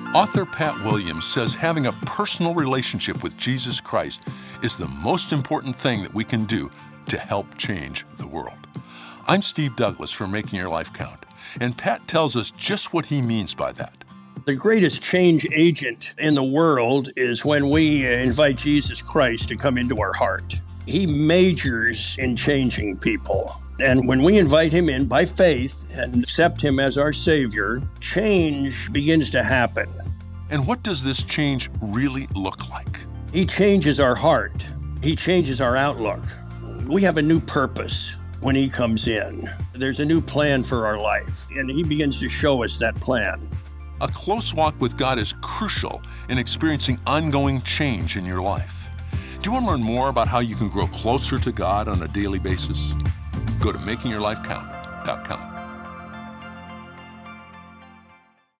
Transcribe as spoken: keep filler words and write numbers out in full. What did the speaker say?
Author Pat Williams says having a personal relationship with Jesus Christ is the most important thing that we can do to help change the world. I'm Steve Douglas for Making Your Life Count, and Pat tells us just what he means by that. The greatest change agent in the world is when we invite Jesus Christ to come into our heart. He majors in changing people. And when we invite him in by faith and accept him as our Savior, change begins to happen. And what does this change really look like? He changes our heart. He changes our outlook. We have a new purpose when he comes in. There's a new plan for our life, and he begins to show us that plan. A close walk with God is crucial in experiencing ongoing change in your life. Do you want to learn more about how you can grow closer to God on a daily basis? Go to making your life count dot com.